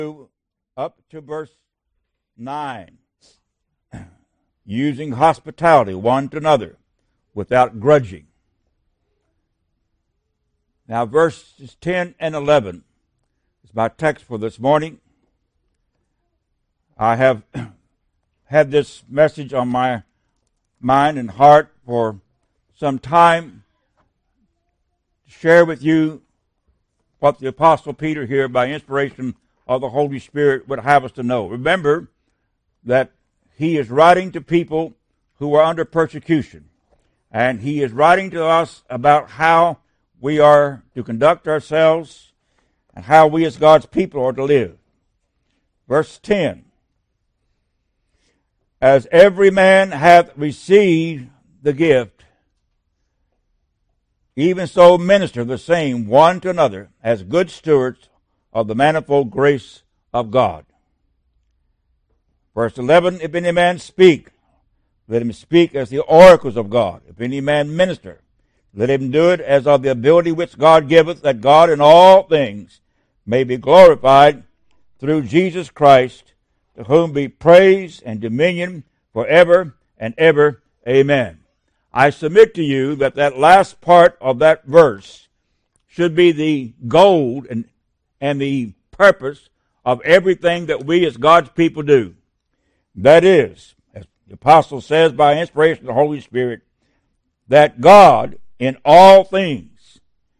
up to verse 9. Using hospitality one to another without grudging. Now verses 10 and 11 is my text for this morning. I have had this message on my mind and heart for some time to share with you what the Apostle Peter here, by inspiration of the Holy Spirit, would have us to know. Remember that he is writing to people who are under persecution, and he is writing to us about how we are to conduct ourselves and how we as God's people are to live. Verse 10, as every man hath received the gift, even so minister the same one to another as good stewards of the manifold grace of God. Verse 11, if any man speak, let him speak as the oracles of God. If any man minister, let him do it as of the ability which God giveth, that God in all things may be glorified through Jesus Christ, to whom be praise and dominion forever and ever. Amen. I submit to you that that last part of that verse should be the goal and the purpose of everything that we as God's people do. That is, as the apostle says by inspiration of the Holy Spirit, that God in all things,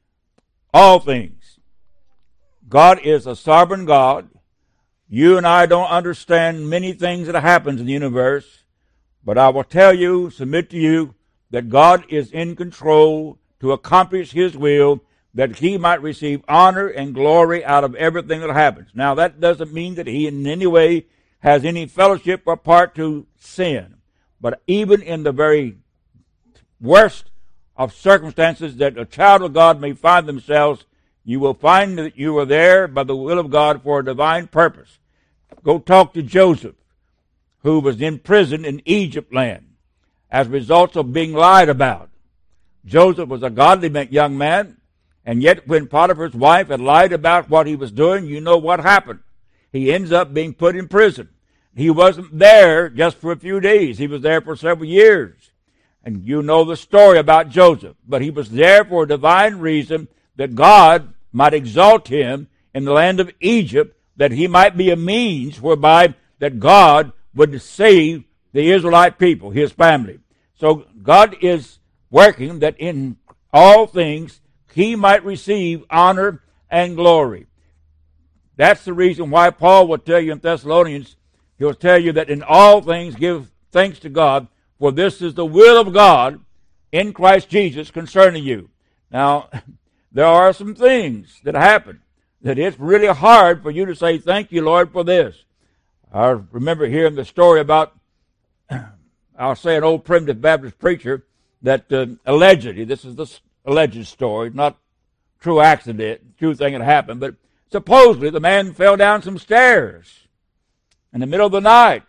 God is a sovereign God. You and I don't understand many things that happen in the universe, but I will tell you, submit to you, that God is in control to accomplish His will, that He might receive honor and glory out of everything that happens. Now, that doesn't mean that He in any way has any fellowship or part to sin. But even in the very worst of circumstances that a child of God may find themselves, you will find that you are there by the will of God for a divine purpose. Go talk to Joseph, who was in prison in Egypt land as a result of being lied about. Joseph was a godly young man, and yet when Potiphar's wife had lied about what he was doing, you know what happened. He ends up being put in prison. He wasn't there just for a few days. He was there for several years. And you know the story about Joseph. But he was there for a divine reason, that God might exalt him in the land of Egypt, that he might be a means whereby that God would save the Israelite people, his family. So God is working that in all things he might receive honor and glory. That's the reason why Paul will tell you in Thessalonians, he'll tell you that in all things give thanks to God, for this is the will of God in Christ Jesus concerning you. Now, there are some things that happen that it's really hard for you to say, thank you, Lord, for this. I remember hearing the story about, I'll say an old primitive Baptist preacher that allegedly, this is the alleged story, not true accident, true thing that happened, but supposedly the man fell down some stairs in the middle of the night.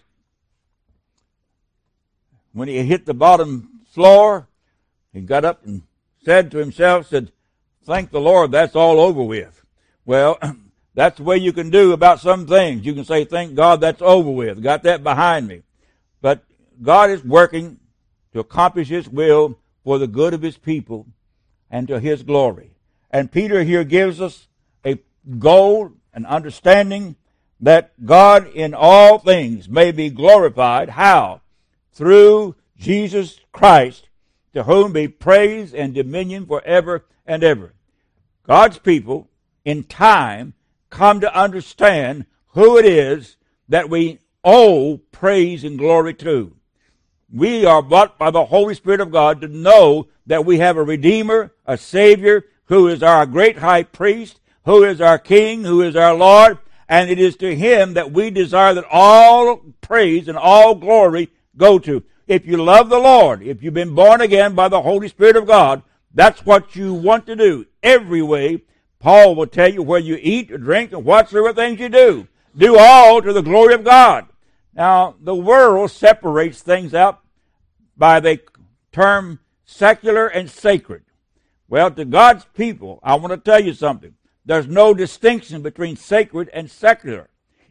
When he hit the bottom floor, he got up and said to himself, thank the Lord, that's all over with. Well, that's the way you can do about some things. You can say, thank God, that's over with. Got that behind me. But God is working to accomplish His will for the good of His people and to His glory. And Peter here gives us a goal, an understanding that God in all things may be glorified. How? Through Jesus Christ, to whom be praise and dominion forever and ever. God's people in time come to understand who it is that we owe praise and glory to. We are brought by the Holy Spirit of God to know that we have a Redeemer, a Savior, who is our great high priest, who is our King, who is our Lord, and it is to Him that we desire that all praise and all glory go to. If you love the Lord, if you've been born again by the Holy Spirit of God, that's what you want to do. Every way, Paul will tell you, where you eat or drink and whatsoever things you do, do all to the glory of God. Now, the world separates things out by the term secular and sacred. Well, to God's people, I want to tell you something. There's no distinction between sacred and secular.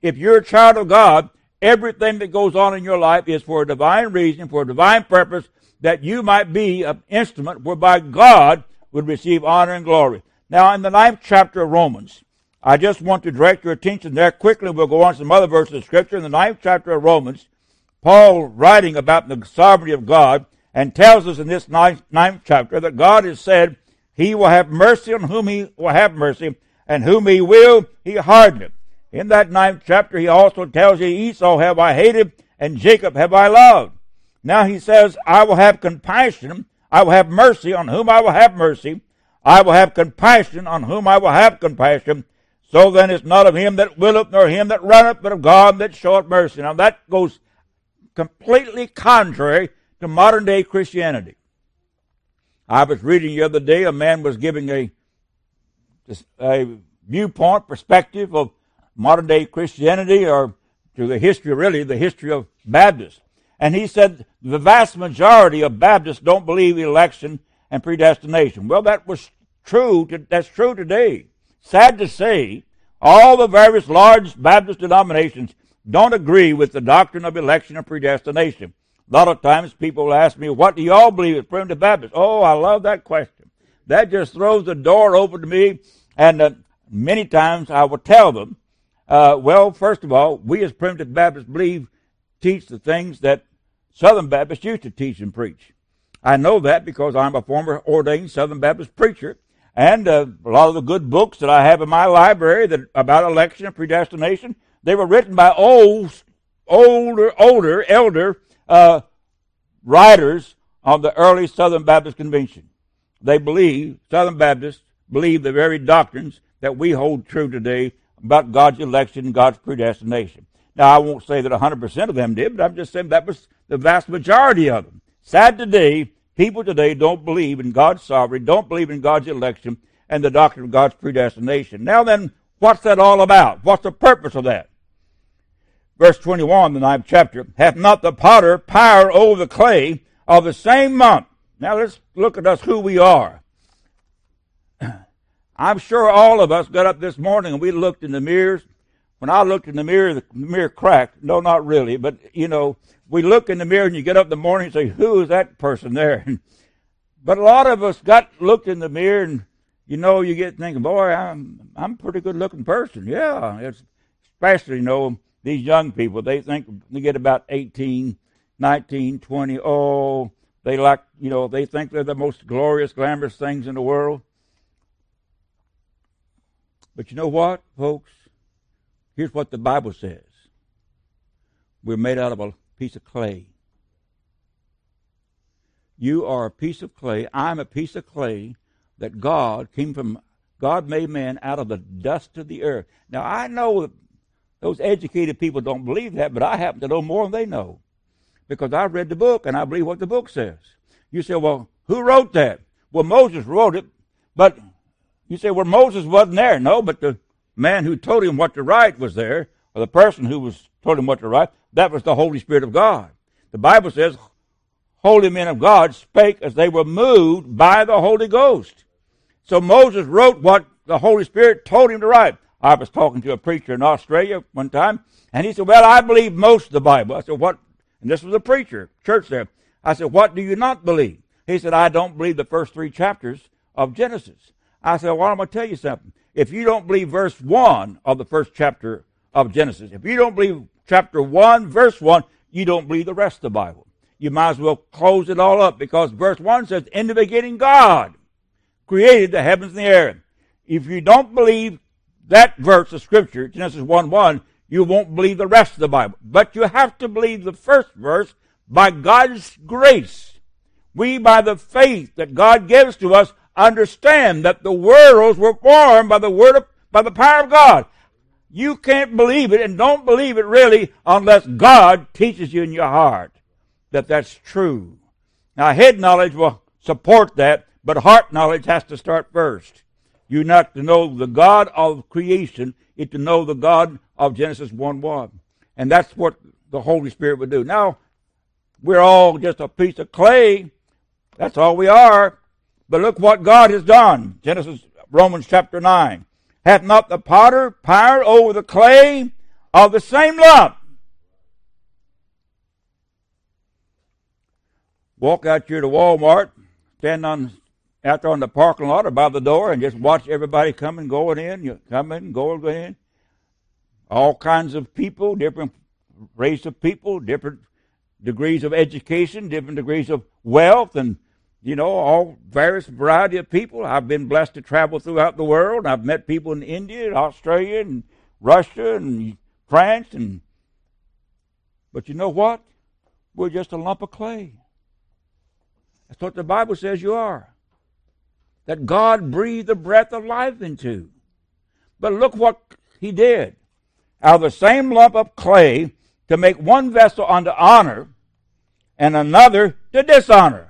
If you're a child of God, everything that goes on in your life is for a divine reason, for a divine purpose, that you might be an instrument whereby God would receive honor and glory. Now, in the 9th chapter of Romans, I just want to direct your attention there quickly. We'll go on to some other verses of Scripture. In the 9th chapter of Romans, Paul, writing about the sovereignty of God, and tells us in this 9th chapter that God has said, He will have mercy on whom He will have mercy, and whom He will, He hardeneth. In that 9th chapter, He also tells you, Esau have I hated, and Jacob have I loved. Now He says, I will have compassion, I will have mercy on whom I will have mercy, I will have compassion on whom I will have compassion. So then it's not of him that willeth, nor him that runneth, but of God that showeth mercy. Now that goes completely contrary to modern day Christianity. I was reading the other day, a man was giving a viewpoint, perspective of modern day Christianity, or to the history, really, the history of Baptists. And he said the vast majority of Baptists don't believe election and predestination. Well, that was true. That's true today. Sad to say, all the various large Baptist denominations don't agree with the doctrine of election and predestination. A lot of times people will ask me, what do y'all believe as Primitive Baptists? Oh, I love that question. That just throws the door open to me, and many times I will tell them, well, first of all, we as Primitive Baptists teach the things that Southern Baptists used to teach and preach. I know that because I'm a former ordained Southern Baptist preacher, and a lot of the good books that I have in my library that about election and predestination, they were written by elder writers of the early Southern Baptist Convention. Southern Baptists believe the very doctrines that we hold true today about God's election and God's predestination. Now, I won't say that 100% of them did, but I'm just saying that was the vast majority of them. Sad today, people today don't believe in God's sovereignty, don't believe in God's election and the doctrine of God's predestination. Now then, what's that all about? What's the purpose of that? Verse 21, the 9th chapter, hath not the potter power over the clay of the same month? Now let's look at us who we are. I'm sure all of us got up this morning and we looked in the mirrors. When I looked in the mirror cracked. No, not really, but we look in the mirror and you get up in the morning and say, who is that person there? But a lot of us looked in the mirror and, you get thinking, boy, I'm a pretty good looking person. Yeah, it's especially, these young people, they think they get about 18, 19, 20. Oh, they they think they're the most glorious, glamorous things in the world. But you know what, folks? Here's what the Bible says. We're made out of a piece of clay. You are a piece of clay. I'm a piece of clay that God made man out of the dust of the earth. Now, I know that those educated people don't believe that, but I happen to know more than they know. Because I read the book, and I believe what the book says. You say, well, who wrote that? Well, Moses wrote it, but you say, well, Moses wasn't there. No, but the man who told him what to write was there, or the person who told him what to write. That was the Holy Spirit of God. The Bible says, holy men of God spake as they were moved by the Holy Ghost. So Moses wrote what the Holy Spirit told him to write. I was talking to a preacher in Australia one time, and he said, well, I believe most of the Bible. I said, what? And this was a preacher, church there. I said, what do you not believe? He said, I don't believe the first 3 chapters of Genesis. I said, well, I'm going to tell you something. If you don't believe verse 1 of the first chapter of Genesis, if you don't believe chapter 1, verse 1, you don't believe the rest of the Bible. You might as well close it all up, because verse 1 says, in the beginning God created the heavens and the earth. If you don't believe that verse of Scripture, Genesis 1:1, you won't believe the rest of the Bible. But you have to believe the first verse. By God's grace, we, by the faith that God gives to us, understand that the worlds were formed by the power of God. You can't believe it, and don't believe it really, unless God teaches you in your heart that that's true. Now, head knowledge will support that, but heart knowledge has to start first. You not to know the God of creation, is to know the God of Genesis 1:1. And that's what the Holy Spirit would do. Now, we're all just a piece of clay. That's all we are. But look what God has done. Romans chapter 9. Hath not the potter power over the clay of the same lump. Walk out here to Walmart, stand out there on the parking lot or by the door and just watch everybody coming, going in. You come in, going in. All kinds of people, different race of people, different degrees of education, different degrees of wealth, and, all various variety of people. I've been blessed to travel throughout the world. I've met people in India and Australia and Russia and France. But you know what? We're just a lump of clay. That's what the Bible says you are. That God breathed the breath of life into. But look what he did. Out of the same lump of clay to make one vessel unto honor and another to dishonor.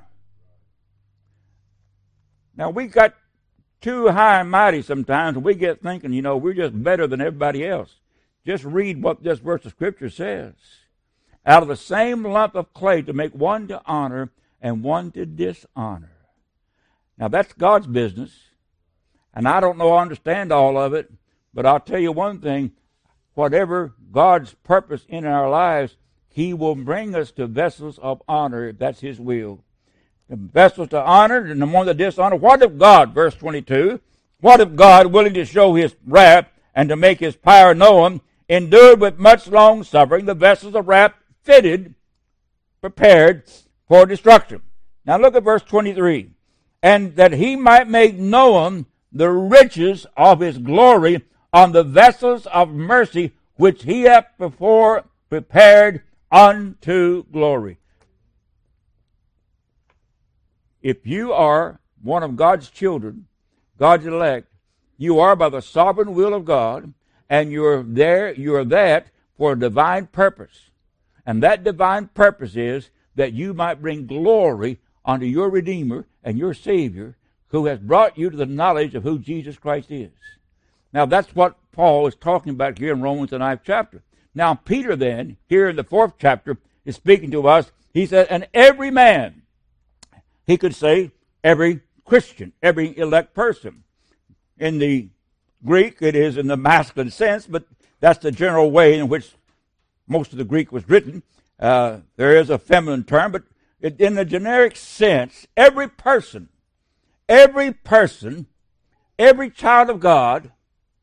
Now we got too high and mighty sometimes, and we get thinking, we're just better than everybody else. Just read what this verse of Scripture says. Out of the same lump of clay to make one to honor and one to dishonor. Now that's God's business, and I don't know, understand all of it, but I'll tell you one thing, whatever God's purpose in our lives, he will bring us to vessels of honor if that's his will. The vessels to honor and the one to dishonor. What if God, verse 22, what if God, willing to show his wrath and to make his power known, endured with much long suffering the vessels of wrath fitted, prepared for destruction. Now look at verse 23. And that he might make known the riches of his glory on the vessels of mercy which he hath before prepared unto glory. If you are one of God's children, God's elect, you are by the sovereign will of God, and you are that for a divine purpose. And that divine purpose is that you might bring glory unto your Redeemer and your Savior, who has brought you to the knowledge of who Jesus Christ is. Now that's what Paul is talking about here in Romans the 9th chapter. Now Peter then, here in the 4th chapter, is speaking to us. He said, and every man, he could say every Christian, every elect person. In the Greek, it is in the masculine sense, but that's the general way in which most of the Greek was written. There is a feminine term, but in the generic sense, every person, every child of God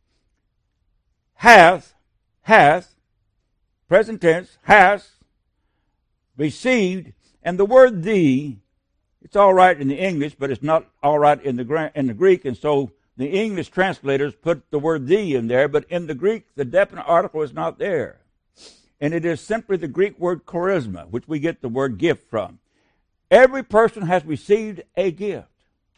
hath, present tense, has received, and the word thee, it's all right in the English, but it's not all right in the Greek, and so the English translators put the word thee in there, but in the Greek, the definite article is not there. And it is simply the Greek word charisma, which we get the word gift from. Every person has received a gift.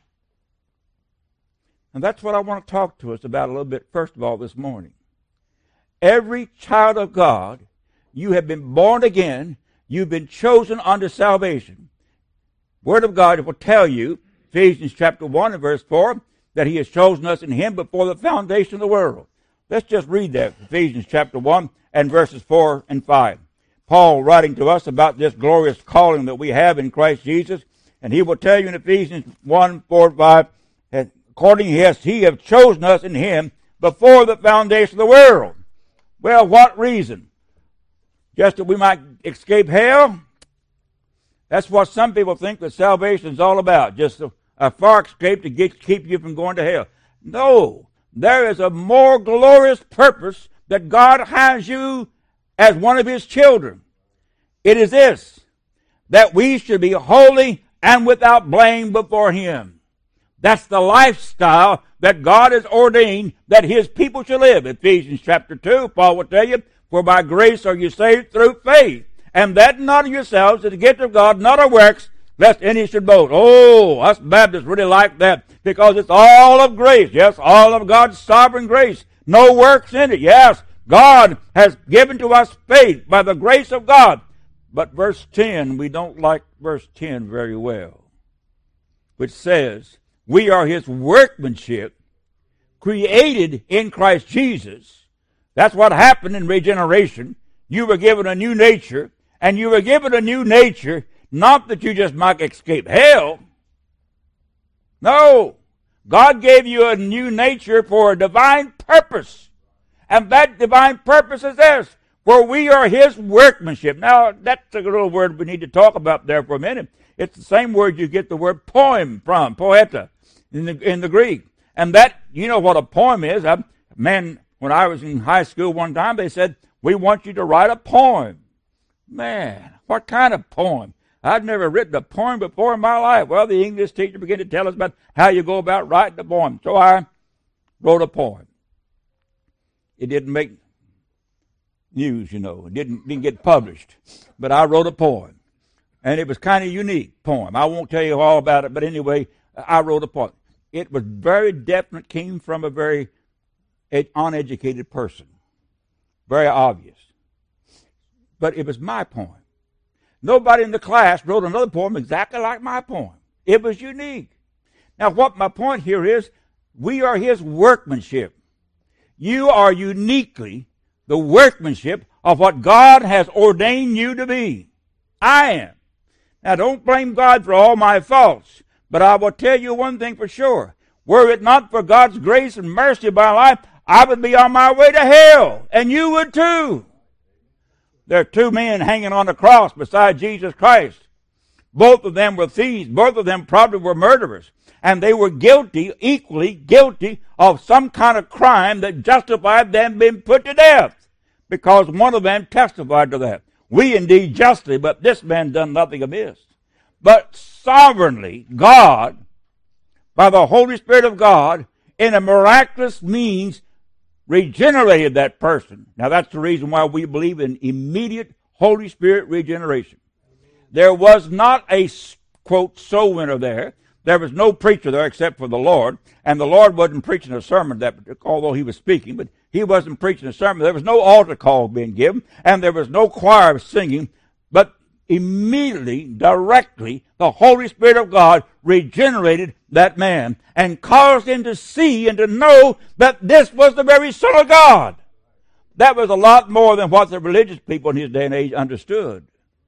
And that's what I want to talk to us about a little bit, first of all, this morning. Every child of God, you have been born again, you've been chosen unto salvation. Word of God will tell you, Ephesians chapter 1 and verse 4, that he has chosen us in him before the foundation of the world. Let's just read that, Ephesians chapter 1 and verses 4 and 5. Paul writing to us about this glorious calling that we have in Christ Jesus, and he will tell you in Ephesians 1, 4, and 5, that according to he have chosen us in him before the foundation of the world. Well, what reason? Just that we might escape hell? That's what some people think that salvation is all about, just a far escape to keep you from going to hell. No, there is a more glorious purpose that God has you as one of his children. It is this, that we should be holy and without blame before him. That's the lifestyle that God has ordained that his people should live. Ephesians chapter 2, Paul will tell you, for by grace are you saved through faith, and that not of yourselves is the gift of God, not of works, lest any should boast. Oh, us Baptists really like that, because it's all of grace. Yes, all of God's sovereign grace. No works in it. Yes, God has given to us faith by the grace of God. But verse 10, we don't like verse 10 very well, which says, we are his workmanship, created in Christ Jesus. That's what happened in regeneration. You were given a new nature, and you were given a new nature, not that you just might escape hell. No, God gave you a new nature for a divine purpose. And that divine purpose is this, for we are his workmanship. Now, that's a little word we need to talk about there for a minute. It's the same word you get the word poem from, poeta, in the Greek. And that, you know what a poem is. Man, when I was in high school one time, they said, we want you to write a poem. Man, what kind of poem? I'd never written a poem before in my life. Well, the English teacher began to tell us about how you go about writing a poem. So I wrote a poem. It didn't make news, you know. It didn't get published. But I wrote a poem. And it was kind of unique poem. I won't tell you all about it, but anyway, I wrote a poem. It was very definite, came from a very uneducated person. Very obvious. But it was my poem. Nobody in the class wrote another poem exactly like my poem. It was unique. Now, what my point here is, we are his workmanship. You are uniquely the workmanship of what God has ordained you to be. I am. Now, don't blame God for all my faults, but I will tell you one thing for sure. Were it not for God's grace and mercy in my life, I would be on my way to hell, and you would too. There are two men hanging on the cross beside Jesus Christ. Both of them were thieves. Both of them probably were murderers. And they were guilty, equally guilty, of some kind of crime that justified them being put to death, because one of them testified to that. We indeed justly, but this man done nothing amiss. But sovereignly, God, by the Holy Spirit of God, in a miraculous means, regenerated that person. Now that's the reason why we believe in immediate Holy Spirit regeneration. There was not a, quote, soul winner there. There was no preacher there except for the Lord. And the Lord wasn't preaching a sermon, although he was speaking, but he wasn't preaching a sermon. There was no altar call being given, and there was no choir singing. But immediately, directly, the Holy Spirit of God regenerated that man and caused him to see and to know that this was the very Son of God. That was a lot more than what the religious people in his day and age understood.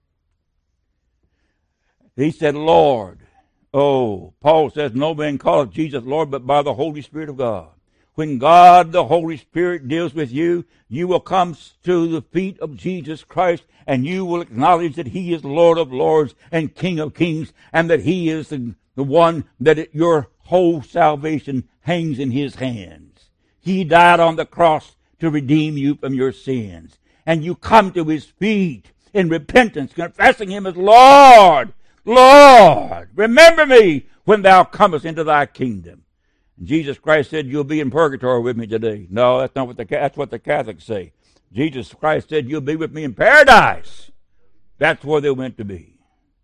He said, Lord. Oh, Paul says, no man calleth Jesus Lord, but by the Holy Spirit of God. When God, the Holy Spirit, deals with you, you will come to the feet of Jesus Christ, and you will acknowledge that he is Lord of lords and King of kings, and that he is the one that your whole salvation hangs in his hands. He died on the cross to redeem you from your sins. And you come to his feet in repentance, confessing him as Lord. Lord, remember me when thou comest into thy kingdom. And Jesus Christ said, you'll be in purgatory with me today. No, that's not that's what the Catholics say. Jesus Christ said, you'll be with me in paradise. That's where they went to be.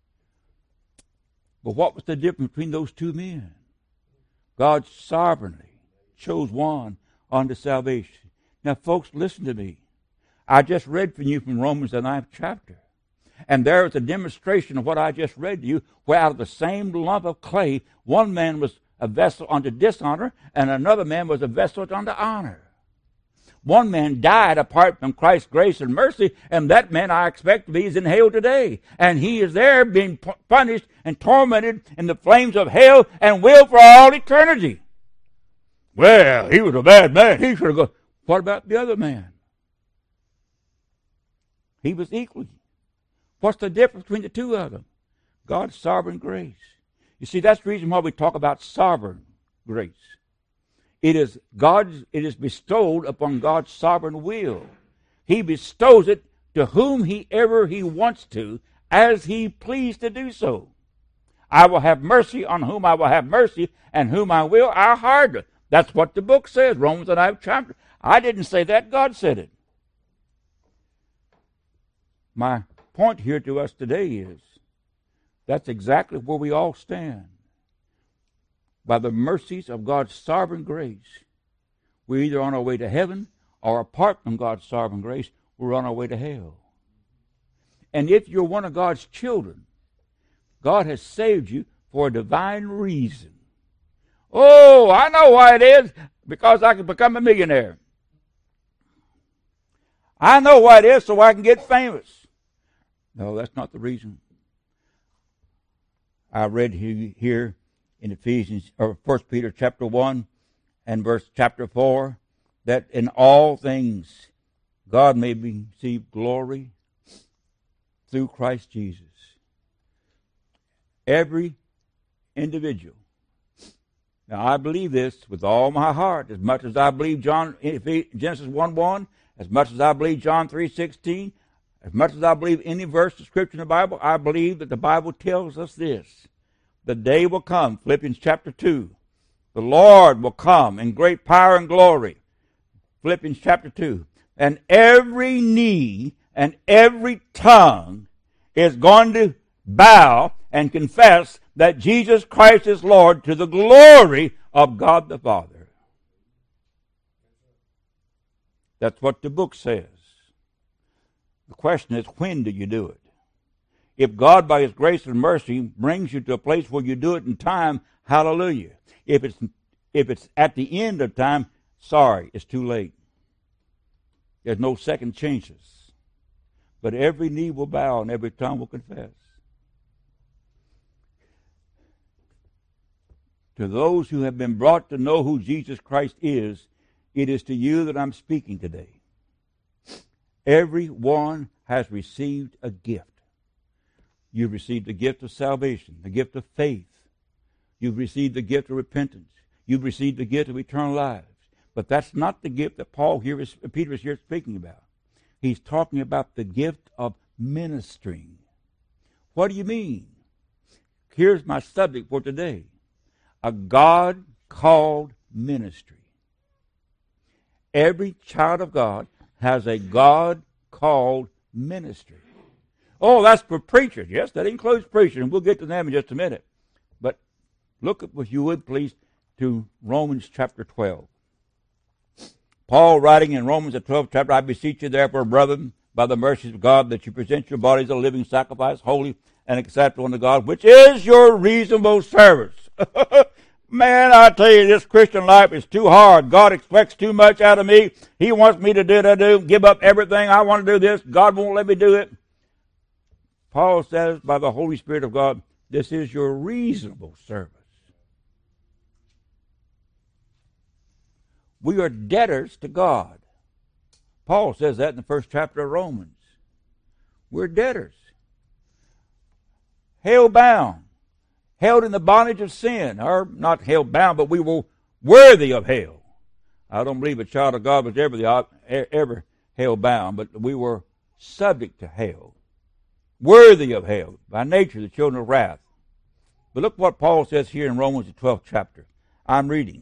But what was the difference between those two men? God sovereignly chose one unto salvation. Now, folks, listen to me. I just read for you from Romans the 9th chapter. And there is a demonstration of what I just read to you, where out of the same lump of clay, one man was a vessel unto dishonor, and another man was a vessel unto honor. One man died apart from Christ's grace and mercy, and that man I expect to be is in hell today. And he is there being punished and tormented in the flames of hell and will for all eternity. Well, he was a bad man. He should have gone. What about the other man? He was equally. What's the difference between the two of them? God's sovereign grace. You see, that's the reason why we talk about sovereign grace. It is bestowed upon God's sovereign will. He bestows it to whomever he wants to, as he pleased to do so. I will have mercy on whom I will have mercy, and whom I will, I'll harden. That's what the book says, Romans the 9th chapter. I didn't say that, God said it. My point here to us today is that's exactly where we all stand. By the mercies of God's sovereign grace, we're either on our way to heaven, or apart from God's sovereign grace, we're on our way to hell. And if you're one of God's children, God has saved you for a divine reason. Oh, I know why it is, because I can become a millionaire. I know why it is, so I can get famous. No, that's not the reason. I read here in Ephesians, or 1 Peter chapter 1 and chapter 4, that in all things God may receive glory through Christ Jesus. Every individual. Now, I believe this with all my heart, as much as I believe Genesis 1:1, as much as I believe John 3:16, as much as I believe any verse of Scripture in the Bible. I believe that the Bible tells us this. The day will come, Philippians chapter 2. The Lord will come in great power and glory, Philippians chapter 2. And every knee and every tongue is going to bow and confess that Jesus Christ is Lord, to the glory of God the Father. That's what the book says. The question is, when do you do it? If God, by His grace and mercy, brings you to a place where you do it in time, hallelujah. If it's at the end of time, sorry, it's too late. There's no second chances. But every knee will bow and every tongue will confess. To those who have been brought to know who Jesus Christ is, it is to you that I'm speaking today. Everyone has received a gift. You've received the gift of salvation, the gift of faith. You've received the gift of repentance. You've received the gift of eternal lives. But that's not the gift that Peter is here speaking about. He's talking about the gift of ministering. What do you mean? Here's my subject for today. A God-called ministry. Every child of God has a God-called ministry. Oh, that's for preachers. Yes, that includes preachers, and we'll get to them in just a minute. But look, if you would, please, to Romans chapter 12. Paul, writing in Romans the 12th chapter, I beseech you therefore, brethren, by the mercies of God, that you present your bodies a living sacrifice, holy and acceptable unto God, which is your reasonable service. Man, I tell you, this Christian life is too hard. God expects too much out of me. He wants me to do what I do, give up everything. I want to do this. God won't let me do it. Paul says, by the Holy Spirit of God, this is your reasonable service. We are debtors to God. Paul says that in the first chapter of Romans. We're debtors. Hell bound. Held in the bondage of sin. Or not held bound, but we were worthy of hell. I don't believe a child of God was ever hell bound, but we were subject to hell. Worthy of hell. By nature, the children of wrath. But look what Paul says here in Romans the 12th chapter. I'm reading.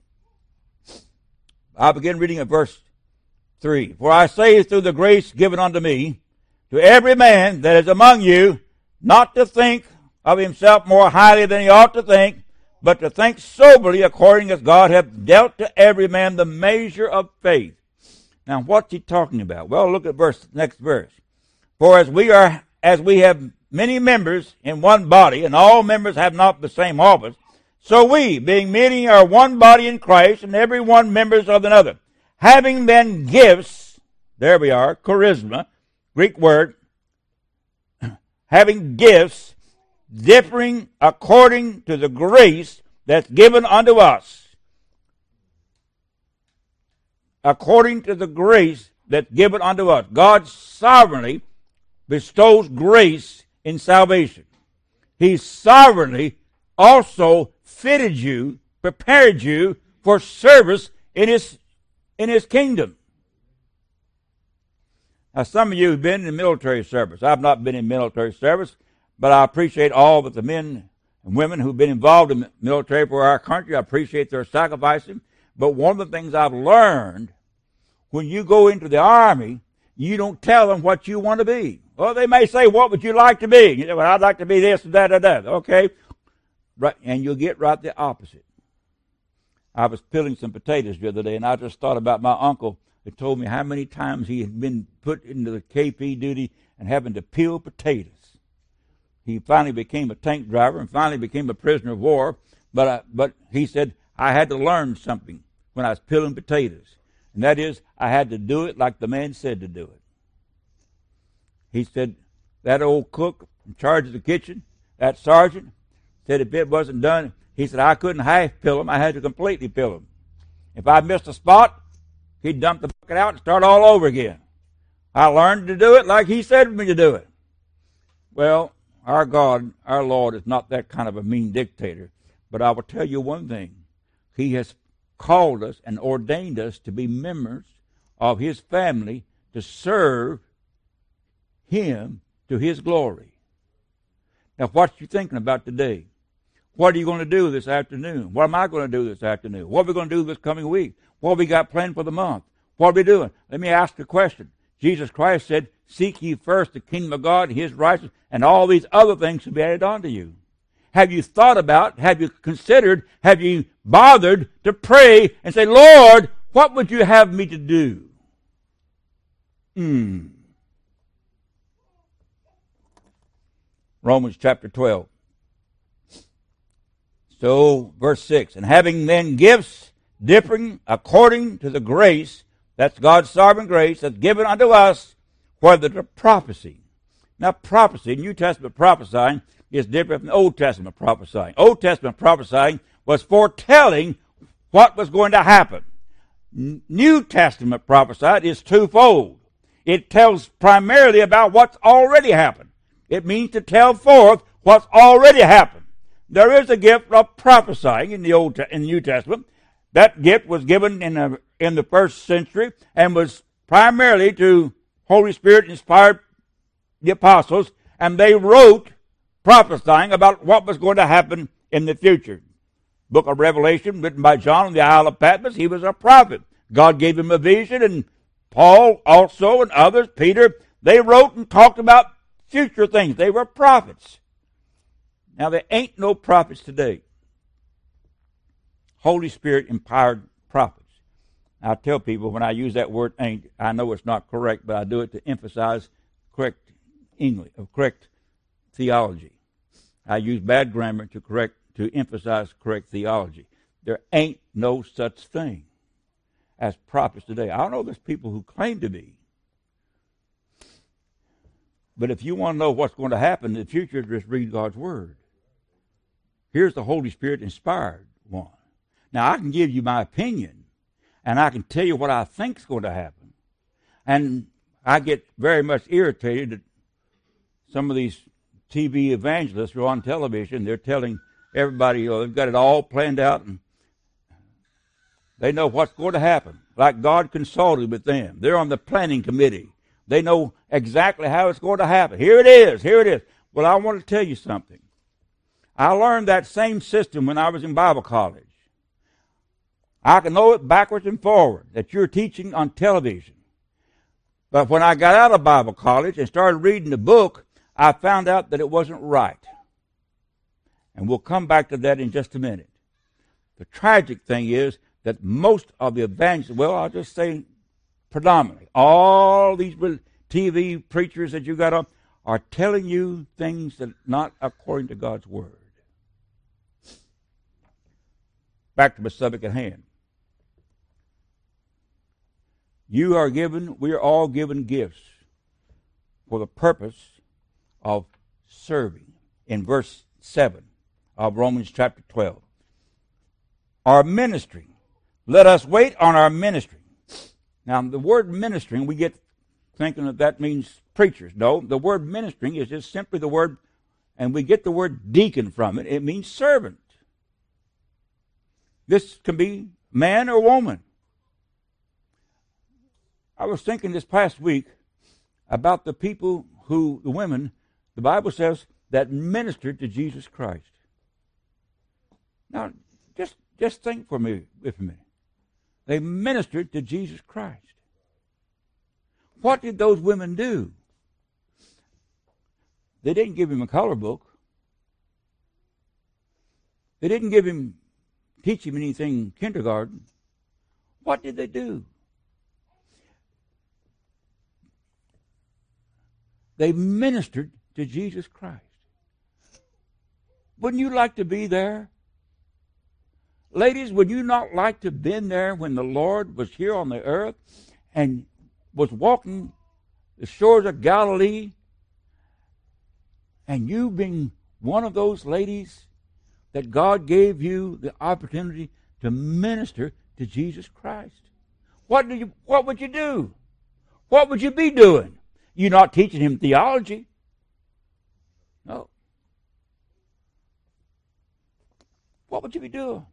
I begin reading at verse 3. For I say through the grace given unto me, to every man that is among you, not to think of himself more highly than he ought to think, but to think soberly according as God hath dealt to every man the measure of faith. Now, what's he talking about? Well, look at next verse. For as we have many members in one body, and all members have not the same office, so we, being many, are one body in Christ, and every one members of another. Having then gifts, there we are, charisma, Greek word, having gifts differing according to the grace that's given unto us. According to the grace that's given unto us. God sovereignly bestows grace in salvation. He sovereignly also fitted you, prepared you for service in His kingdom. Now, some of you have been in military service. I've not been in military service, but I appreciate all of the men and women who've been involved in the military for our country. I appreciate their sacrificing. But one of the things I've learned, when you go into the Army, you don't tell them what you want to be. Well, they may say, what would you like to be? You say, well, I'd like to be this and that and that. Okay. Right, and you'll get right the opposite. I was peeling some potatoes the other day, and I just thought about my uncle who told me how many times he had been put into the KP duty and having to peel potatoes. He finally became a tank driver and finally became a prisoner of war, but he said, I had to learn something when I was peeling potatoes, and that is I had to do it like the man said to do it. He said, that old cook in charge of the kitchen, that sergeant, said if it wasn't done, he said, I couldn't half pill them. I had to completely pill them. If I missed a spot, He'd dump the bucket out and start all over again. I learned to do it like he said me to do it. Well, our God, our Lord, is not that kind of a mean dictator. But I will tell you one thing. He has called us and ordained us to be members of his family to serve him to his glory. Now, what are you thinking about today? What are you going to do this afternoon? What am I going to do this afternoon? What are we going to do this coming week? What have we got planned for the month? What are we doing? Let me ask a question. Jesus Christ said, seek ye first the kingdom of God and his righteousness, and all these other things shall be added unto you. Have you thought about, have you considered, have you bothered to pray and say, Lord, what would you have me to do? Romans chapter 12. So, verse 6, and having then gifts differing according to the grace, that's God's sovereign grace, that's given unto us, whether to prophecy. Now, prophecy, New Testament prophesying, is different from Old Testament prophesying. Old Testament prophesying was foretelling what was going to happen. New Testament prophesying is twofold. It tells primarily about what's already happened. It means to tell forth what's already happened. There is a gift of prophesying in the New Testament. That gift was given in the first century and was primarily to Holy Spirit inspired the apostles, and they wrote prophesying about what was going to happen in the future. Book of Revelation, written by John on the Isle of Patmos, he was a prophet. God gave him a vision, and Paul also and others, Peter, they wrote and talked about future things. They were prophets. Now, there ain't no prophets today. Holy Spirit empowered prophets. I tell people when I use that word ain't, I know it's not correct, but I do it to emphasize correct English, correct theology. I use bad grammar to emphasize correct theology. There ain't no such thing as prophets today. I know there's people who claim to be. But if you want to know what's going to happen in the future, just read God's Word. Here's the Holy Spirit inspired one. Now, I can give you my opinion, and I can tell you what I think is going to happen. And I get very much irritated that some of these TV evangelists who are on television, they're telling everybody, they've got it all planned out, and they know what's going to happen, like God consulted with them. They're on the planning committee. They know exactly how it's going to happen. Here it is. Well, I want to tell you something. I learned that same system when I was in Bible college. I can know it backwards and forward, that you're teaching on television. But when I got out of Bible college and started reading the book, I found out that it wasn't right. And we'll come back to that in just a minute. The tragic thing is that most of the evangelists, well, I'll just say predominantly, all these TV preachers that you got on are telling you things that are not according to God's Word. Back to the subject at hand. We are all given gifts for the purpose of serving. In verse 7 of Romans chapter 12. Our ministry. Let us wait on our ministry. Now, the word ministering, we get thinking that means preachers. No, the word ministering is just simply the word, and we get the word deacon from it. It means servant. This can be man or woman. I was thinking this past week about the women, the Bible says, that ministered to Jesus Christ. Now, just think for me with me. They ministered to Jesus Christ. What did those women do? They didn't give him a color book. They didn't teach him anything in kindergarten. What did they do? They ministered to Jesus Christ. Wouldn't you like to be there? Ladies, would you not like to have been there when the Lord was here on the earth and was walking the shores of Galilee, and you being one of those ladies that God gave you the opportunity to minister to Jesus Christ? What would you do? What would you be doing? You're not teaching him theology. No. What would you be doing?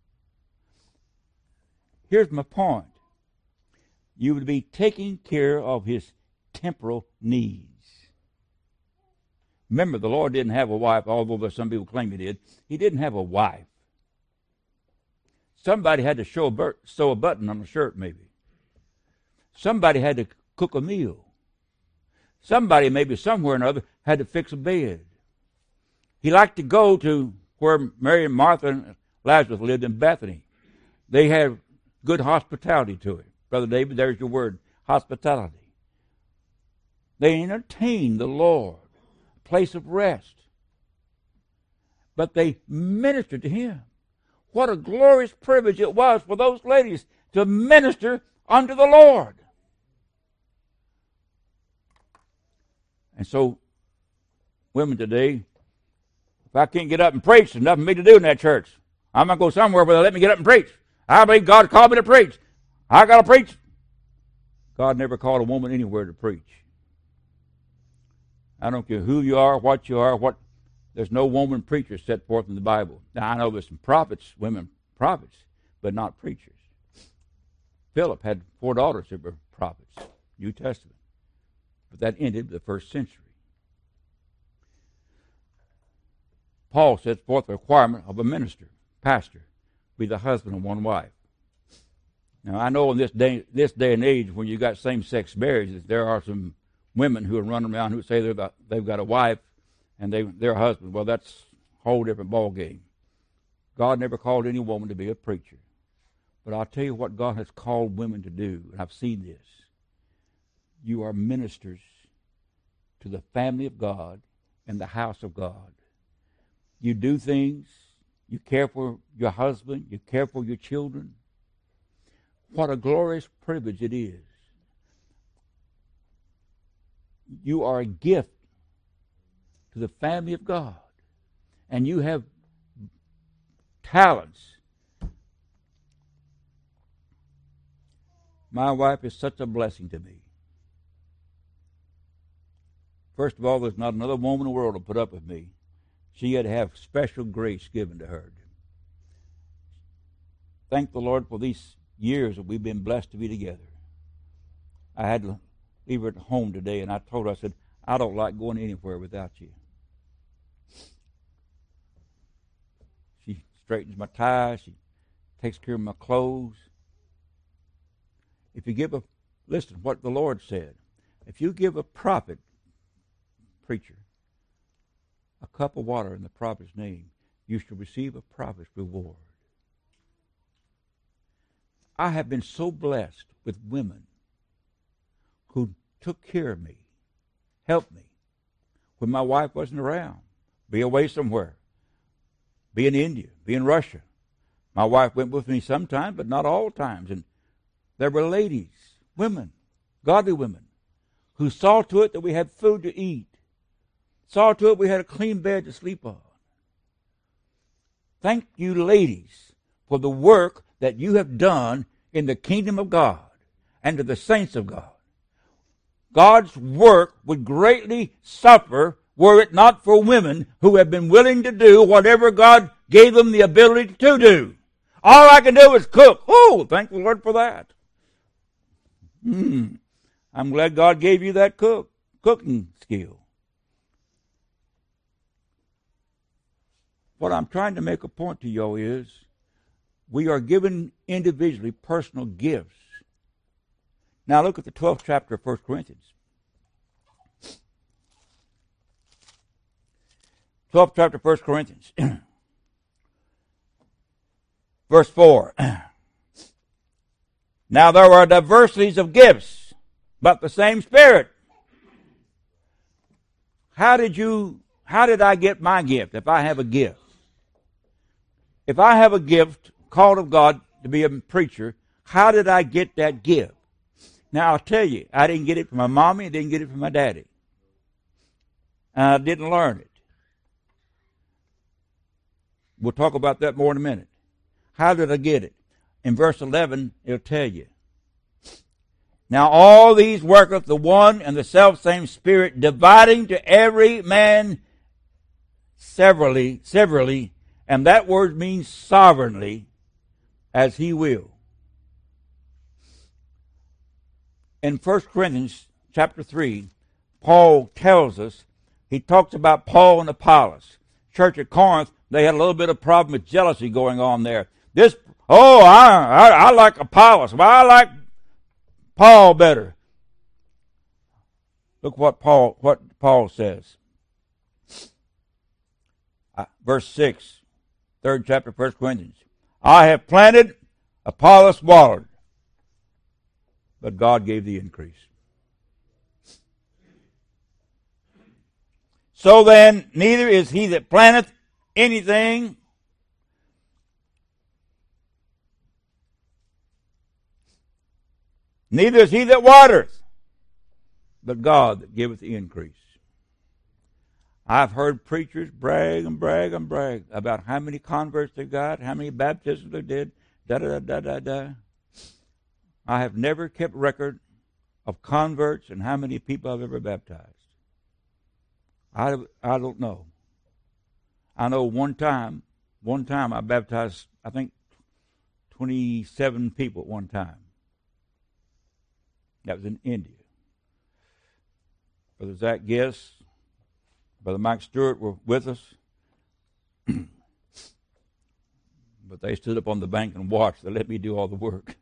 Here's my point. You would be taking care of his temporal needs. Remember, the Lord didn't have a wife, although some people claim he did. He didn't have a wife. Somebody had to sew a button on a shirt, maybe. Somebody had to cook a meal. Somebody, maybe somewhere or another, had to fix a bed. He liked to go to where Mary and Martha and Lazarus lived in Bethany. They had good hospitality to him. Brother David, there's your word, hospitality. They entertained the Lord, a place of rest. But they ministered to him. What a glorious privilege it was for those ladies to minister unto the Lord. And so, women today, if I can't get up and preach, there's nothing for me to do in that church. I'm going to go somewhere where they let me get up and preach. I believe God called me to preach. I got to preach. God never called a woman anywhere to preach. I don't care who you are, what you are, there's no woman preacher set forth in the Bible. Now, I know there's some prophets, women prophets, but not preachers. Philip had 4 daughters that were prophets, New Testament. But that ended the first century. Paul sets forth the requirement of a minister, pastor, be the husband of one wife. Now, I know in this day and age, when you got same-sex marriages, there are some women who are running around who say they've got a wife and their husband. Well, that's a whole different ball game. God never called any woman to be a preacher. But I'll tell you what God has called women to do, and I've seen this. You are ministers to the family of God and the house of God. You do things. You care for your husband. You care for your children. What a glorious privilege it is. You are a gift to the family of God. And you have talents. My wife is such a blessing to me. First of all, there's not another woman in the world to put up with me. She had to have special grace given to her. Thank the Lord for these years that we've been blessed to be together. I had to leave her at home today, and I told her, I said, I don't like going anywhere without you. She straightens my tie. She takes care of my clothes. If you give listen what the Lord said. If you give a prophet, preacher, a cup of water in the prophet's name, you shall receive a prophet's reward. I have been so blessed with women who took care of me, helped me when my wife wasn't around, be away somewhere, be in India, be in Russia. My wife went with me sometimes, but not all times. And there were ladies, women, godly women, who saw to it that we had food to eat, saw to it we had a clean bed to sleep on. Thank you, ladies, for the work that you have done in the kingdom of God and to the saints of God. God's work would greatly suffer were it not for women who have been willing to do whatever God gave them the ability to do. All I can do is cook. Oh, thank the Lord for that. I'm glad God gave you that cooking skill. What I'm trying to make a point to y'all is we are given individually personal gifts. Now look at the 12th chapter of 1 Corinthians. 12th chapter of 1 Corinthians. Verse 4. Now there are diversities of gifts, but the same Spirit. How did I get my gift if I have a gift? If I have a gift called of God to be a preacher, how did I get that gift? Now I'll tell you, I didn't get it from my mommy, I didn't get it from my daddy. I didn't learn it. We'll talk about that more in a minute. How did I get it? In verse 11, it'll tell you. Now all these worketh the one and the selfsame Spirit, dividing to every man severally, and that word means sovereignly, as he will. In 1 Corinthians chapter 3, Paul tells us, he talks about Paul and Apollos. Church at Corinth, they had a little bit of problem with jealousy going on there. I like Apollos. Well, I like Paul better. Look what Paul says. Verse 6, 3rd chapter, 1 Corinthians. I have planted, Apollos watered, but God gave the increase. So then, neither is he that planteth anything, neither is he that watereth, but God that giveth the increase. I've heard preachers brag about how many converts they got, how many baptisms they did, I have never kept record of converts and how many people I've ever baptized. I don't know. I know one time I baptized, I think, 27 people at one time. That was in India. Brother Zach Guess, Brother Mike Stewart were with us. But they stood up on the bank and watched. They let me do all the work.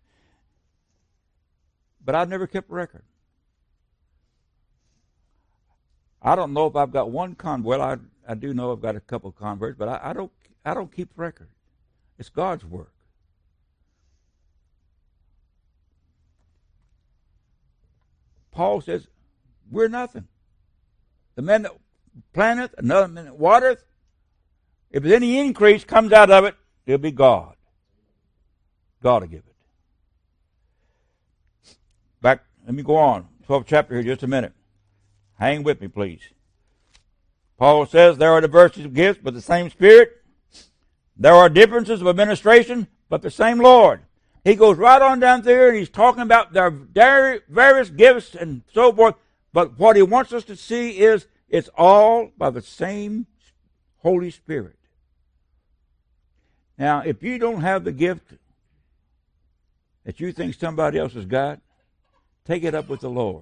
But I've never kept record. I don't know if I've got one convert. Well, I do know I've got a couple of converts, but I don't keep record. It's God's work. Paul says, we're nothing. The man that planteth, another man that watereth, if there's any increase comes out of it, it'll be God. God will give it. Back, let me go on. 12th chapter here, just a minute. Hang with me, please. Paul says there are diversities of gifts, but the same Spirit. There are differences of administration, but the same Lord. He goes right on down there, and he's talking about their various gifts and so forth. But what he wants us to see is it's all by the same Holy Spirit. Now, if you don't have the gift that you think somebody else has got, take it up with the Lord.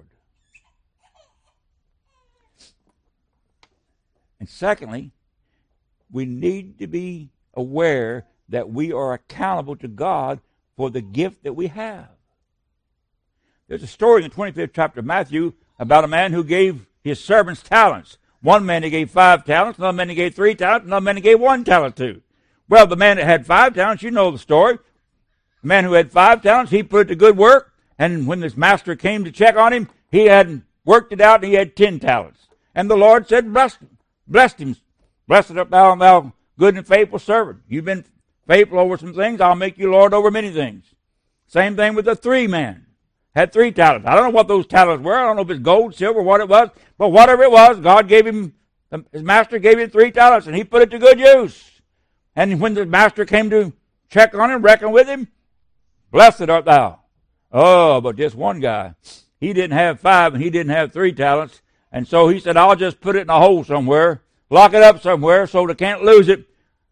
And secondly, we need to be aware that we are accountable to God for the gift that we have. There's a story in the 25th chapter of Matthew about a man who gave his servants talents. One man he gave 5 talents, another man he gave 3 talents, another man he gave 1 talent to. Well, the man that had 5 talents, you know the story. The man who had 5 talents, he put it to good work, and when his master came to check on him, he had worked it out and he had 10 talents. And the Lord said, blessed him. Blessed art thou good and faithful servant. You've been faithful over some things, I'll make you Lord over many things. Same thing with the 3 man. Had 3 talents. I don't know what those talents were. I don't know if it's gold, silver, what it was. But whatever it was, God gave him, his master gave him 3 talents, and he put it to good use. And when the master came to check on him, reckon with him, blessed art thou. Oh, but this one guy, he didn't have 5 and he didn't have 3 talents. And so he said, I'll just put it in a hole somewhere, lock it up somewhere so they can't lose it,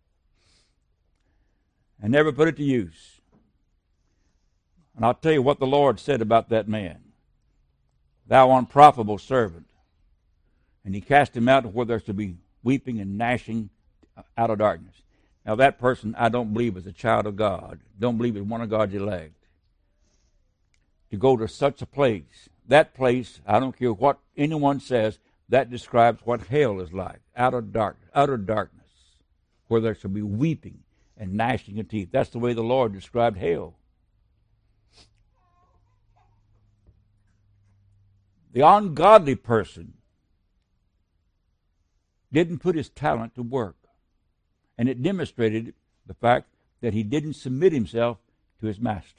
and never put it to use. And I'll tell you what the Lord said about that man. Thou unprofitable servant. And he cast him out where there's to be weeping and gnashing out of darkness. Now that person, I don't believe is a child of God. Don't believe is one of God's elect. To go to such a place, that place, I don't care what anyone says, that describes what hell is like. Utter darkness, where there shall be weeping and gnashing of teeth. That's the way the Lord described hell. The ungodly person didn't put his talent to work. And it demonstrated the fact that he didn't submit himself to his master.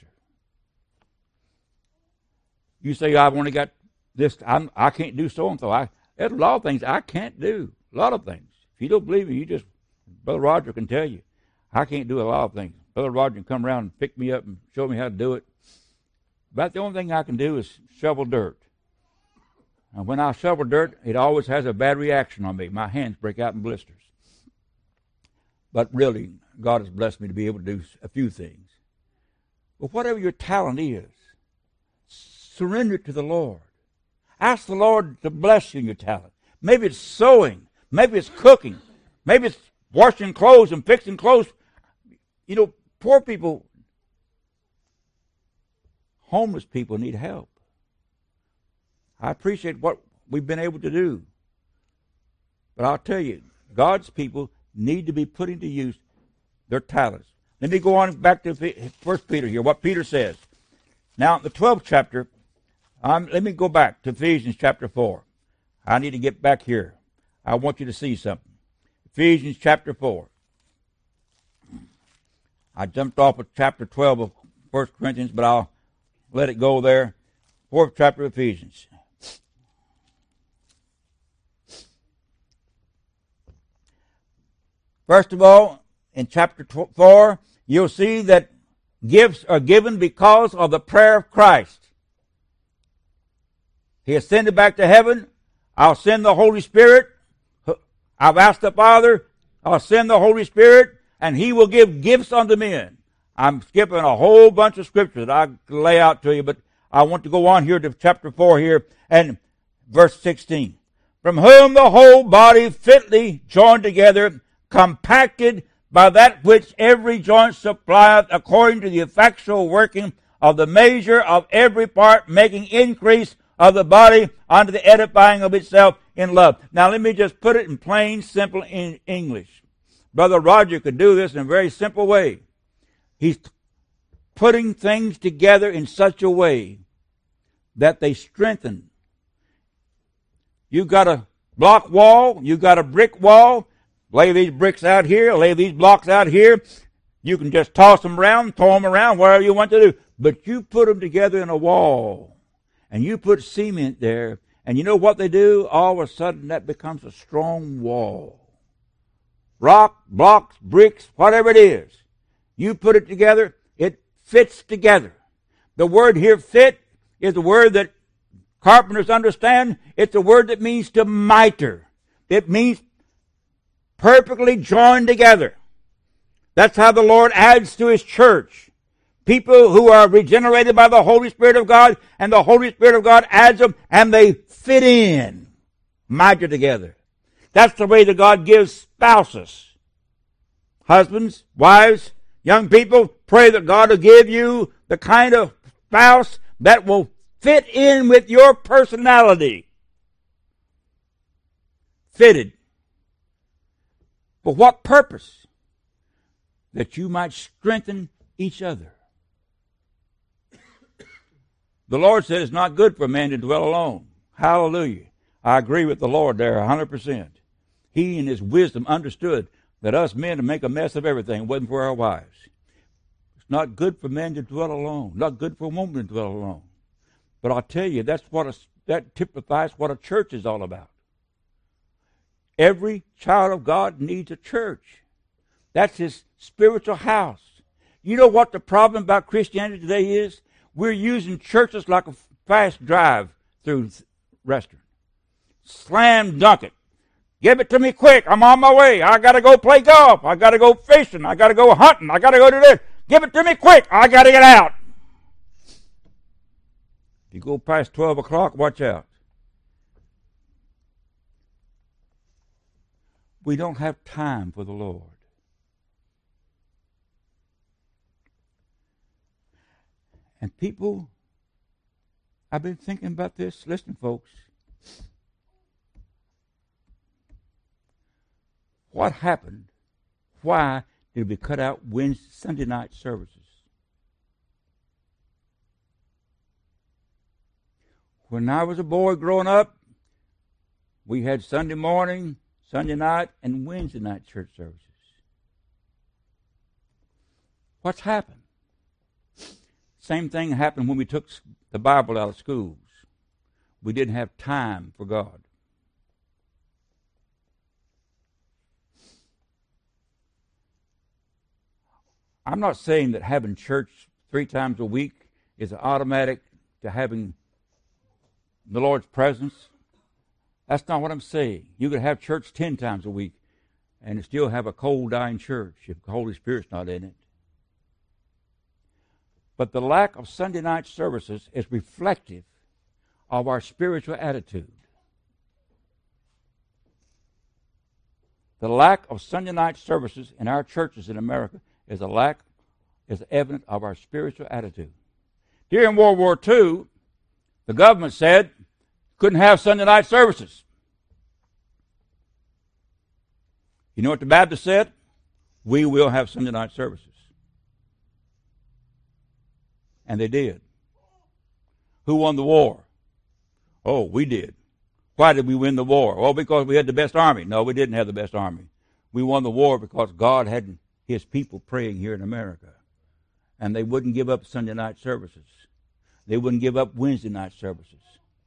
You say, I've only got this, I can't do so-and-so. There's a lot of things I can't do. A lot of things. If you don't believe me, Brother Roger can tell you. I can't do a lot of things. Brother Roger can come around and pick me up and show me how to do it. About the only thing I can do is shovel dirt. And when I shovel dirt, it always has a bad reaction on me. My hands break out in blisters. But really, God has blessed me to be able to do a few things. But whatever your talent is, surrender it to the Lord. Ask the Lord to bless you in your talent. Maybe it's sewing. Maybe it's cooking. Maybe it's washing clothes and fixing clothes. You know, poor people, homeless people need help. I appreciate what we've been able to do. But I'll tell you, God's people need to be putting to use their talents. Let me go on back to 1 Peter here, what Peter says. Now, the 12th chapter, let me go back to Ephesians chapter 4. I need to get back here. I want you to see something. Ephesians chapter 4. I jumped off of chapter 12 of 1 Corinthians, but I'll let it go there. 4th chapter of Ephesians. First of all, in chapter 4, you'll see that gifts are given because of the prayer of Christ. He ascended back to heaven. I'll send the Holy Spirit. I've asked the Father, I'll send the Holy Spirit, and He will give gifts unto men. I'm skipping a whole bunch of scriptures that I lay out to you, but I want to go on here to chapter 4 here, and verse 16. From whom the whole body fitly joined together, compacted by that which every joint supplieth, according to the effectual working of the measure of every part, making increase of the body unto the edifying of itself in love. Now let me just put it in plain, simple English. Brother Roger could do this in a very simple way. He's putting things together in such a way that they strengthen. You've got a block wall, you've got a brick wall. Lay these bricks out here, lay these blocks out here. You can just toss them around, throw them around, whatever you want to do. But you put them together in a wall, and you put cement there, and you know what they do? All of a sudden, that becomes a strong wall. Rock, blocks, bricks, whatever it is. You put it together, it fits together. The word here, fit, is a word that carpenters understand. It's a word that means to miter. It means perfectly joined together. That's how the Lord adds to His church. People who are regenerated by the Holy Spirit of God, and the Holy Spirit of God adds them, and they fit in, miter together. That's the way that God gives spouses. Husbands, wives, young people, pray that God will give you the kind of spouse that will fit in with your personality. Fitted. For what purpose? That you might strengthen each other. The Lord said it's not good for a man to dwell alone. Hallelujah. I agree with the Lord there 100%. He in His wisdom understood that us men to make a mess of everything wasn't for our wives. It's not good for men to dwell alone. Not good for a woman to dwell alone. But I'll tell you, that typifies what a church is all about. Every child of God needs a church. That's his spiritual house. You know what the problem about Christianity today is? We're using churches like a fast drive-through restaurant. Slam dunk it. Give it to me quick. I'm on my way. I got to go play golf. I got to go fishing. I got to go hunting. I got to go do this. Give it to me quick. I got to get out. If you go past 12 o'clock, watch out. We don't have time for the Lord. And people, I've been thinking about this. Listen, folks. What happened? Why did we cut out Sunday night services? When I was a boy growing up, we had Sunday morning, Sunday night, and Wednesday night church services. What's happened? Same thing happened when we took the Bible out of schools. We didn't have time for God. I'm not saying that having church 3 times a week is an automatic to having the Lord's presence. That's not what I'm saying. You could have church 10 times a week and still have a cold, dying church if the Holy Spirit's not in it. But the lack of Sunday night services is reflective of our spiritual attitude. The lack of Sunday night services in our churches in America is evident of our spiritual attitude. During World War II, the government said couldn't have Sunday night services. You know what the Baptists said? We will have Sunday night services. And they did. Who won the war? Oh, we did. Why did we win the war? Oh, because we had the best army. No, we didn't have the best army. We won the war because God had His people praying here in America. And they wouldn't give up Sunday night services. They wouldn't give up Wednesday night services.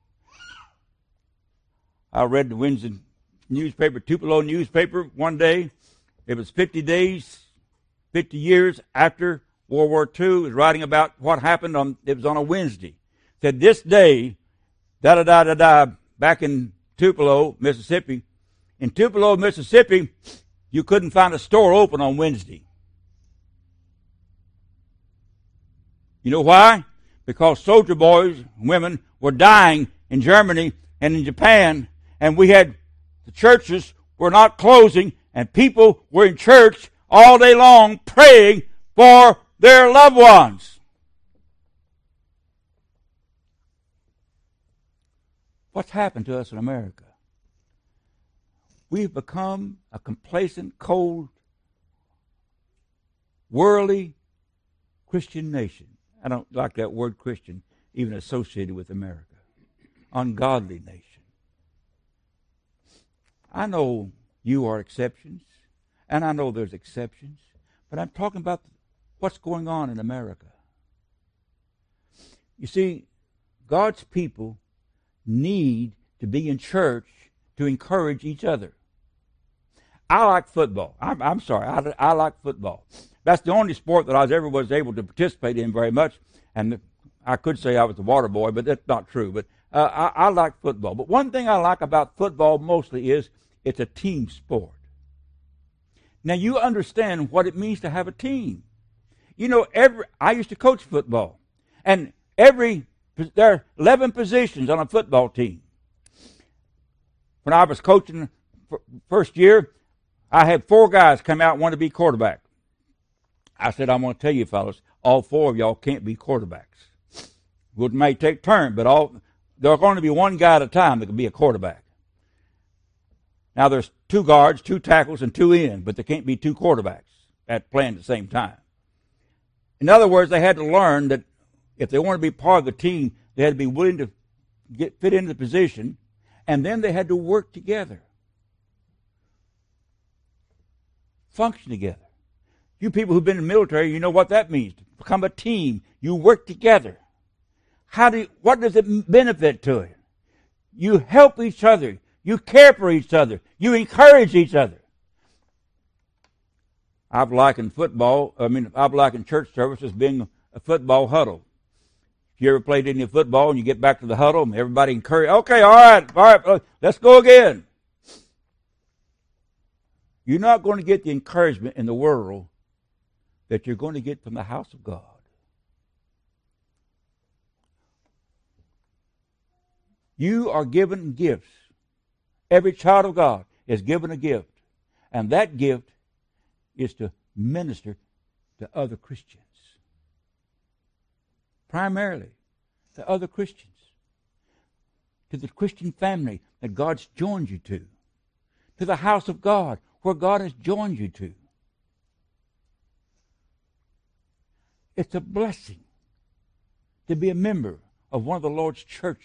I read the Wednesday newspaper, Tupelo newspaper, one day. It was 50 years after World War II. It was writing about what happened it was on a Wednesday. It said, this day, back in Tupelo, Mississippi. In Tupelo, Mississippi, you couldn't find a store open on Wednesday. You know why? Because soldier boys and women were dying in Germany and in Japan, and the churches were not closing, and people were in church all day long praying for their loved ones. What's happened to us in America? We've become a complacent, cold, worldly Christian nation. I don't like that word Christian even associated with America. Ungodly nation. I know you are exceptions, and I know there's exceptions, but I'm talking about what's going on in America. You see, God's people need to be in church to encourage each other. I like football. I'm sorry. I like football. That's the only sport that I was able to participate in very much. And I could say I was a water boy, but that's not true. But I like football. But one thing I like about football mostly is it's a team sport. Now you understand what it means to have a team. You know, I used to coach football, and there are 11 positions on a football team. When I was coaching first year, I had 4 guys come out and want to be quarterback. I said, I'm going to tell you, fellas, all 4 of y'all can't be quarterbacks. We may take turns, but there's going to be one guy at a time that can be a quarterback. Now, there's 2 guards, 2 tackles, and 2 ends, but there can't be 2 quarterbacks playing at the same time. In other words, they had to learn that if they want to be part of the team, they had to be willing to fit into the position, and then they had to work together. Function together. You people who've been in the military, you know what that means. To become a team. You work together. What does it benefit to it? You help each other. You care for each other. You encourage each other. I've likened church service as being a football huddle. If you ever played any football and you get back to the huddle and everybody encourage, okay, all right, let's go again. You're not going to get the encouragement in the world that you're going to get from the house of God. You are given gifts. Every child of God is given a gift. And that gift is to minister to other Christians. Primarily to other Christians. To the Christian family that God's joined you to. To the house of God where God has joined you to. It's a blessing to be a member of one of the Lord's churches.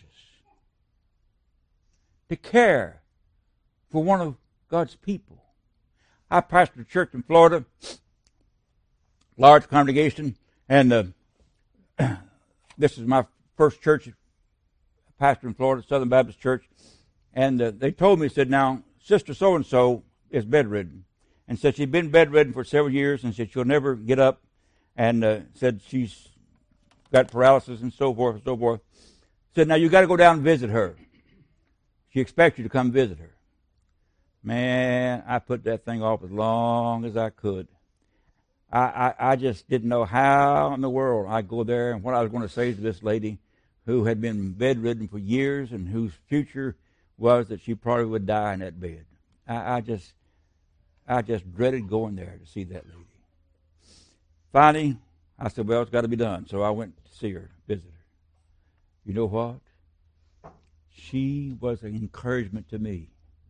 To care for one of God's people. I pastored a church in Florida, large congregation, and this is my first church pastor in Florida, Southern Baptist Church, and they told me, said, now, Sister so-and-so is bedridden, and said she'd been bedridden for several years, and said she'll never get up, and said she's got paralysis and so forth and so forth. Said, now you got to go down and visit her. She expects you to come visit her. Man, I put that thing off as long as I could. I just didn't know how in the world I'd go there and what I was going to say to this lady who had been bedridden for years and whose future was that she probably would die in that bed. I just dreaded going there to see that lady. Finally, I said, well, it's got to be done. So I went to see her, visit her. You know what? She was an encouragement to me.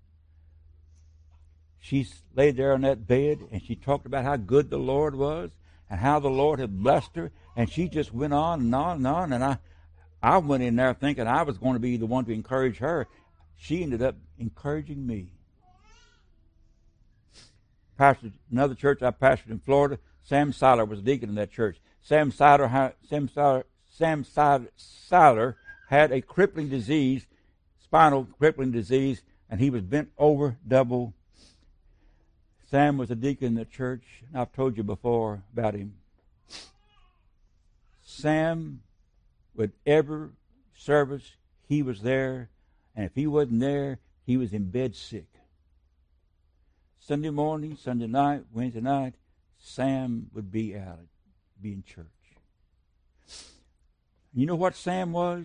She laid there on that bed, and she talked about how good the Lord was and how the Lord had blessed her, and she just went on and on and on, and I went in there thinking I was going to be the one to encourage her. She ended up encouraging me. Pastored another church I pastored in Florida. Sam Seiler was a deacon in that church. Sam Seiler had a crippling disease, spinal crippling disease, and he was bent over double. Sam was a deacon in the church, and I've told you before about him. Sam, with every service, he was there, and if he wasn't there, he was in bed sick. Sunday morning, Sunday night, Wednesday night, Sam would be in church. You know what Sam was?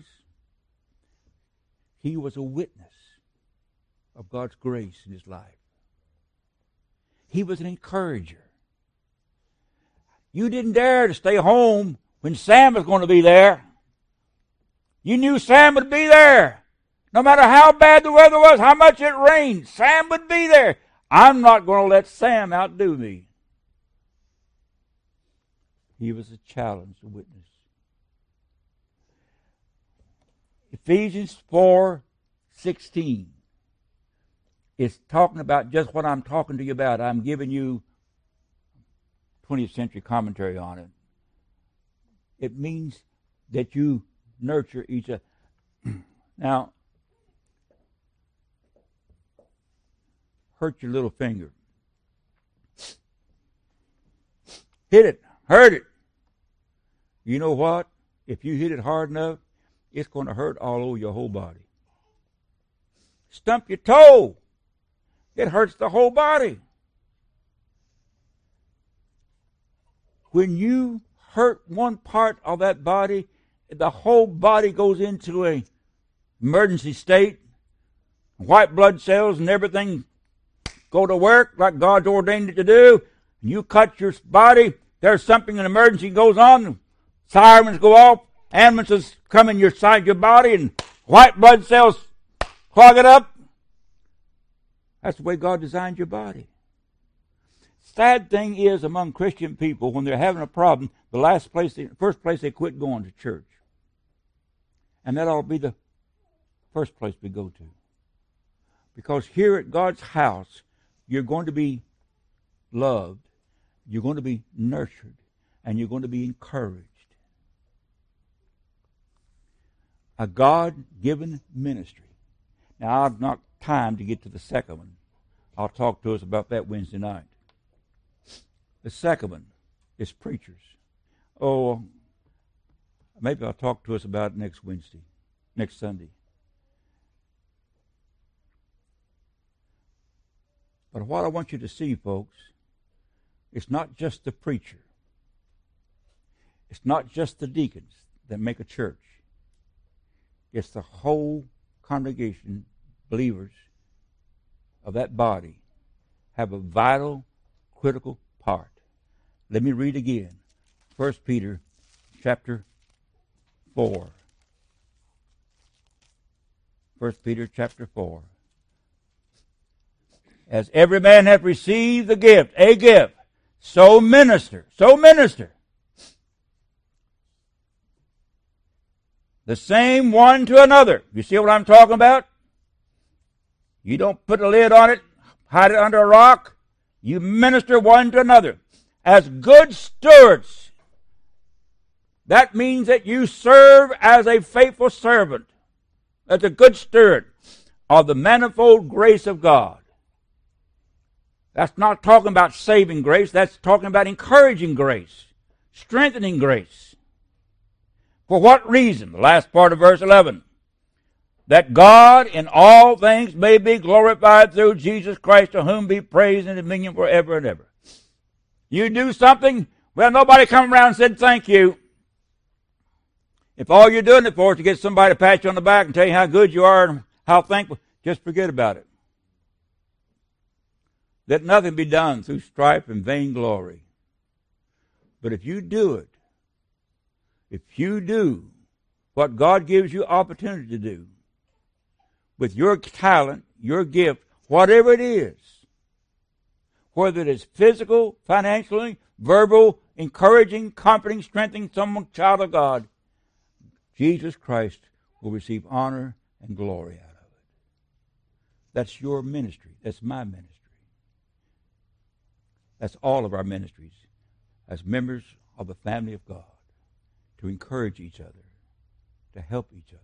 He was a witness of God's grace in his life. He was an encourager. You didn't dare to stay home when Sam was going to be there. You knew Sam would be there. No matter how bad the weather was, how much it rained, Sam would be there. I'm not going to let Sam outdo me. He was a challenge, a witness. Ephesians 4:16 is talking about just what I'm talking to you about. I'm giving you 20th century commentary on it. It means that you nurture each other. Now, hurt your little finger. Hit it. Hurt it. You know what? If you hit it hard enough, it's going to hurt all over your whole body. Stump your toe. It hurts the whole body. When you hurt one part of that body, the whole body goes into an emergency state. White blood cells and everything go to work like God's ordained it to do. You cut your body, there's something, an emergency goes on, sirens go off, ambulances come in your body, and white blood cells clog it up. That's the way God designed your body. Sad thing is, among Christian people, when they're having a problem, first place they quit going to church. And that ought to be the first place we go to. Because here at God's house, you're going to be loved, you're going to be nurtured, and you're going to be encouraged. A God-given ministry. Now, I've not time to get to the second one. I'll talk to us about that Wednesday night. The second one is preachers. Oh, maybe I'll talk to us about it next Sunday. But what I want you to see, folks, it's not just the preacher. It's not just the deacons that make a church. It's the whole congregation, believers of that body, have a vital, critical part. Let me read again. 1 Peter chapter 4. 1 Peter chapter 4. As every man hath received a gift, so minister. The same one to another. You see what I'm talking about? You don't put a lid on it, hide it under a rock. You minister one to another. As good stewards. That means that you serve as a faithful servant, as a good steward of the manifold grace of God. That's not talking about saving grace. That's talking about encouraging grace, strengthening grace. For what reason? The last part of verse 11. That God in all things may be glorified through Jesus Christ, to whom be praise and dominion forever and ever. You do something, well, nobody come around and said thank you. If all you're doing it for is to get somebody to pat you on the back and tell you how good you are and how thankful, just forget about it. Let nothing be done through strife and vainglory. But if you do what God gives you opportunity to do, with your talent, your gift, whatever it is, whether it is physical, financially, verbal, encouraging, comforting, strengthening someone, child of God, Jesus Christ will receive honor and glory out of it. That's your ministry. That's my ministry. That's all of our ministries as members of the family of God, to encourage each other, to help each other.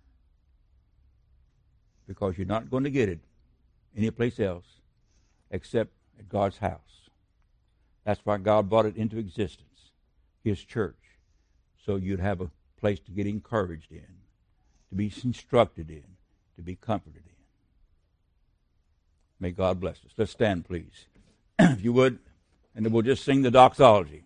Because you're not going to get it anyplace else except at God's house. That's why God brought it into existence, His church, so you'd have a place to get encouraged in, to be instructed in, to be comforted in. May God bless us. Let's stand, please, if you would, and then we'll just sing the doxology.